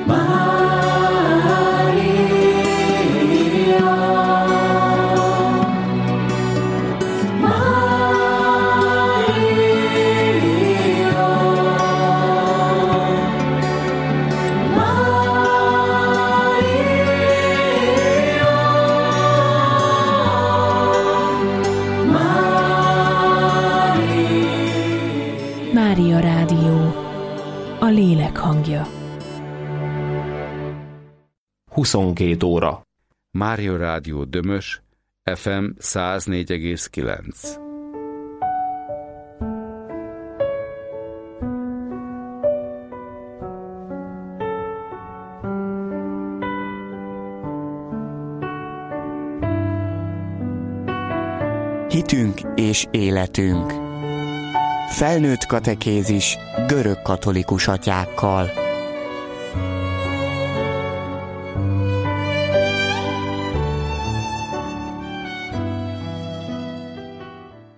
Mária Rádió, a lélek hangja. 22 óra. Mária Rádió Dömös, FM 104,9. Hitünk és életünk. Felnőtt katekézis görög katolikus atyákkal.